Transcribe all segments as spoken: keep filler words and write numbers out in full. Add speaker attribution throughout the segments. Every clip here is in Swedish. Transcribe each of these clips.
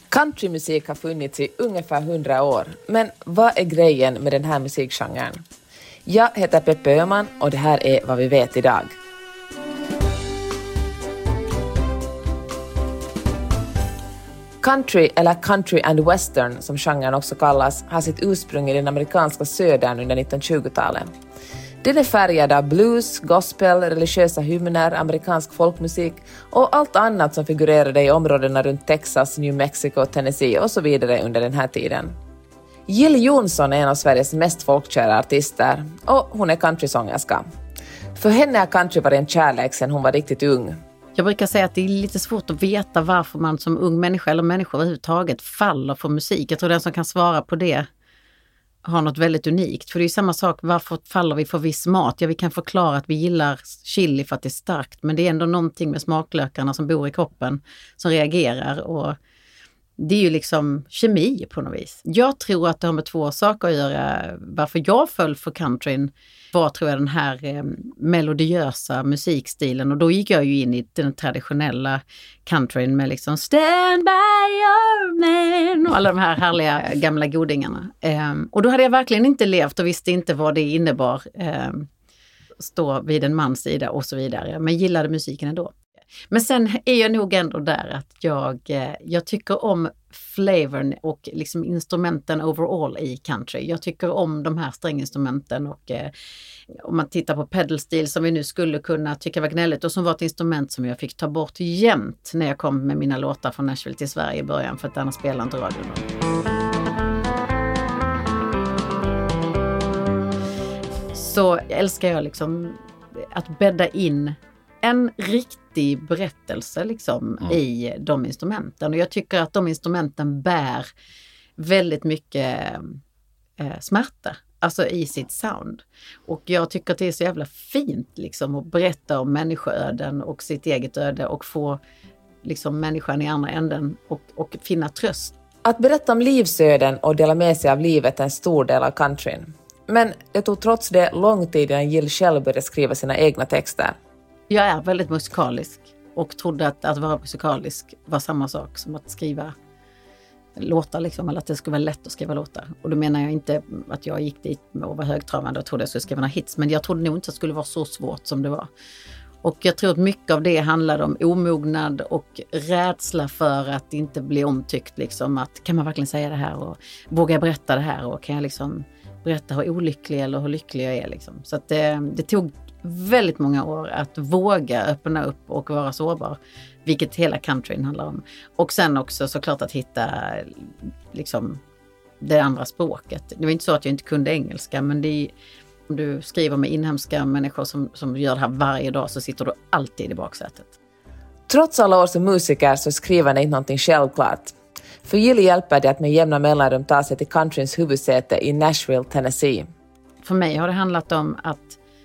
Speaker 1: Countrymusik har funnits i ungefär hundra år, men vad är grejen med den här musikgenren? Jag heter Peppe Öhman och det här är vad vi vet idag. Country, eller country and western som genren också kallas, har sitt ursprung i den amerikanska södern under nittonhundratjugotalet. Den är färgad av blues, gospel, religiösa hymner, amerikansk folkmusik och allt annat som figurerade i områdena runt Texas, New Mexico, Tennessee och så vidare under den här tiden. Jill Johnson är en av Sveriges mest folkkära artister och hon är countrysångerska. För henne har country varit en kärlek sedan hon var riktigt ung.
Speaker 2: Jag brukar säga att det är lite svårt att veta varför man som ung människa eller människa överhuvudtaget faller för musik. Jag tror den som kan svara på det har något väldigt unikt. För det är ju samma sak, varför faller vi för viss mat? Ja, vi kan förklara att vi gillar chili för att det är starkt, men det är ändå någonting med smaklökarna som bor i kroppen som reagerar, och det är ju liksom kemi på något vis. Jag tror att det har med två saker att göra. Varför jag föll för countryn var, tror jag, den här eh, melodiösa musikstilen. Och då gick jag ju in i den traditionella countryn med liksom Stand by your man och alla de här härliga gamla godingarna. Eh, och då hade jag verkligen inte levt och visste inte vad det innebar. Eh, stå vid en mans sida och så vidare. Men gillade musiken ändå. Men sen är jag nog ändå där att jag, jag tycker om flavorn och liksom instrumenten overall i country. Jag tycker om de här stränginstrumenten, och eh, om man tittar på pedal steel som vi nu skulle kunna tycka var gnälligt och som var ett instrument som jag fick ta bort jämt när jag kom med mina låtar från Nashville till Sverige i början, för att annars spelade inte radion. Så älskar jag liksom att bädda in en riktig berättelse liksom mm. i de instrumenten. Och jag tycker att de instrumenten bär väldigt mycket eh, smärta, alltså i sitt sound. Och jag tycker att det är så jävla fint liksom att berätta om människoöden och sitt eget öde och få liksom människan i andra änden och, och finna tröst.
Speaker 1: Att berätta om livsöden och dela med sig av livet är en stor del av countryn. Men det tog trots det lång tid innan Jill själv började skriva sina egna texter.
Speaker 2: Jag är väldigt musikalisk och trodde att att vara musikalisk var samma sak som att skriva låtar liksom, eller att det skulle vara lätt att skriva låtar. Och då menar jag inte att jag gick dit och var högtravande och trodde jag skulle skriva några hits, men jag trodde nog inte att det skulle vara så svårt som det var. Och jag tror att mycket av det handlade om omognad och rädsla för att inte bli omtyckt liksom, att kan man verkligen säga det här och våga jag berätta det här och kan jag liksom berätta hur olycklig eller hur lycklig jag är liksom. Så att det, det tog väldigt många år att våga öppna upp och vara sårbar, vilket hela countryn handlar om. Och sen också såklart att hitta liksom det andra språket. Det var inte så att jag inte kunde engelska, men det är, om du skriver med inhemska människor som, som gör det här varje dag, så sitter du alltid i baksätet.
Speaker 1: Trots alla år som musiker så skriver det inte någonting självklart. För Jill hjälper det att med jämna mellanrum ta sig till countryns huvudsäte i Nashville, Tennessee.
Speaker 2: För mig har det handlat om att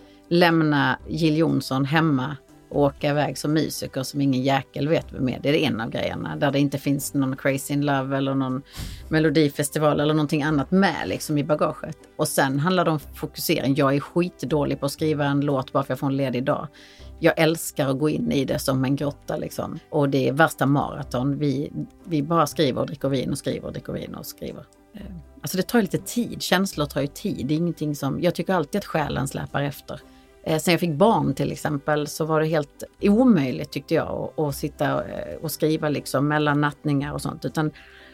Speaker 2: lämna Jill Johnson hemma och åka iväg som musiker som ingen jäkel vet vem är. Det är en av grejerna. Där det inte finns någon Crazy in Love eller någon melodifestival eller någonting annat med liksom i bagaget. Och sen handlar det om fokusering. Jag är skitdålig på att skriva en låt bara för att jag får en ledig dag. Jag älskar att gå in i det som en grotta liksom. Och det är värsta maraton. Vi, vi bara skriver och dricker vin och skriver och dricker vin och skriver. Alltså det tar lite tid. Känslor tar ju tid. Det är ingenting som... Jag tycker alltid att själen släpar efter. Eh, sen jag fick barn till exempel så var det helt omöjligt tyckte jag att, att sitta och skriva liksom mellan nattningar och sånt. Utan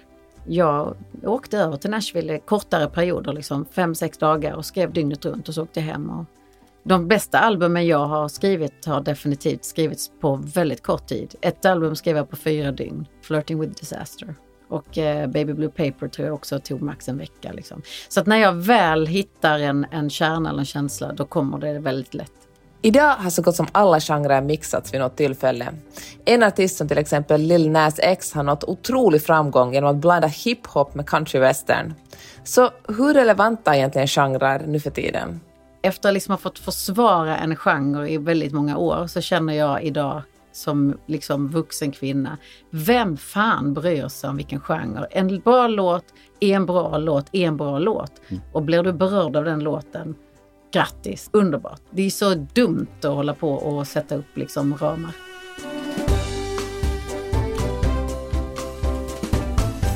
Speaker 2: jag åkte över till Nashville kortare perioder, liksom fem, sex dagar och skrev dygnet runt och så åkte jag hem. Och de bästa albumen jag har skrivit har definitivt skrivits på väldigt kort tid. Ett album skrev jag på fyra dygn, Flirting with Disaster. Och eh, Baby Blue Paper tror jag också tog max en vecka. Liksom. Så att när jag väl hittar en, en kärna eller en känsla, då kommer det väldigt lätt.
Speaker 1: Idag har så gott som alla genrer mixats vid något tillfälle. En artist som till exempel Lil Nas X har nått otrolig framgång genom att blanda hiphop med country-western. Så hur relevanta är egentligen genrer nu för tiden?
Speaker 2: Efter att liksom ha fått försvara en genre i väldigt många år så känner jag idag som liksom vuxen kvinna, vem fan bryr sig om vilken genre? En bra låt är en bra låt, är en bra låt. Mm. Och blir du berörd av den låten, grattis, underbart. Det är så dumt att hålla på och sätta upp liksom ramar.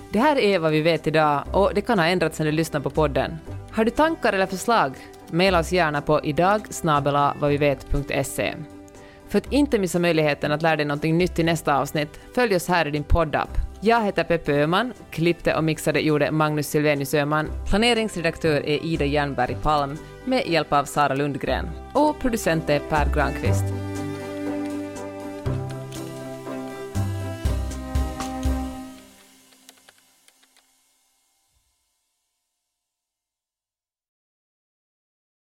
Speaker 1: Det här är vad vi vet idag och det kan ha ändrats när du lyssnar på podden. Har du tankar eller förslag? Maila oss gärna på idag snabel-a vad vi vet punkt se. För att inte missa möjligheten att lära dig någonting nytt i nästa avsnitt, följ oss här i din poddapp. Jag heter Peppe Öhman, klippte och mixade gjorde Magnus Silvenius Öhman, planeringsredaktör är Ida Jernberg Palm med hjälp av Sara Lundgren och producent är Per Granqvist.